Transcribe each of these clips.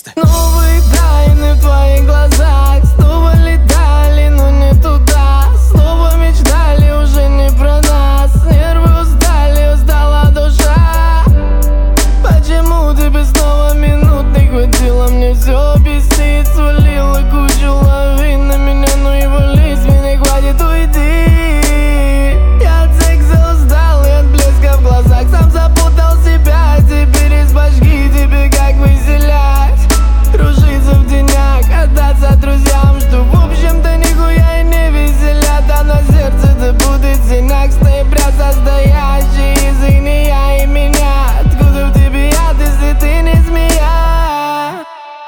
просто. Новые тайны в твоих глазах снова летали, но не туда. Снова мечтали, уже не про нас. Нервы устали, устала душа. Почему тебе снова минут не хватило? Мне все объяснить, свалила кучу лавин на меня, ну и вались, мне хватит, уйди. Я от секса устал и от блеска в глазах, сам запутал себя, теперь из башки тебе как выселять. Кружиться в тенях, отдаться друзьям, что в общем-то нихуя и не веселят. А на сердце-то будет синяк с ноября состоящий из иния и меня. Откуда в тебе яд, если ты не змея?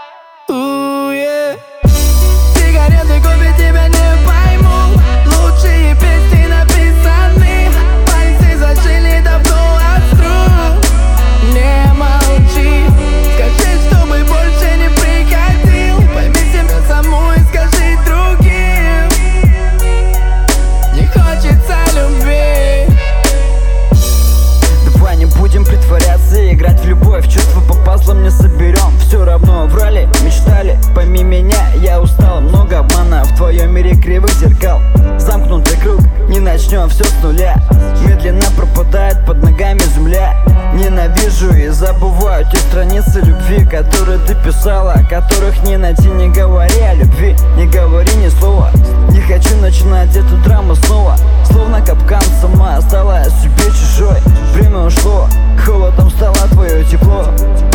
Сигареты купить тебя не пойму, лучшие песни написаны, пальцы зашили давно остру. Не молчи, скажи, чтобы больше не приходил. Пойми себя саму и скажи другим. Не хочется любви. Давай не будем притворяться и играть в любовь. Чувства по пазлам не соберем. Все равно врали, мечтали. Пойми меня, я устал. Много обмана в твоем мире кривых зеркал. Замкнутый круг, не начнем все с нуля. Медленно пропадает под ногами земля. Ненавижу и забываю те страницы любви, которые ты писала, которых не найти. Не говори о любви, не говори ни слова. Не хочу начинать эту драму снова. Словно капкан, сама стала себе чужой. Время ушло, холодом стало твое тепло.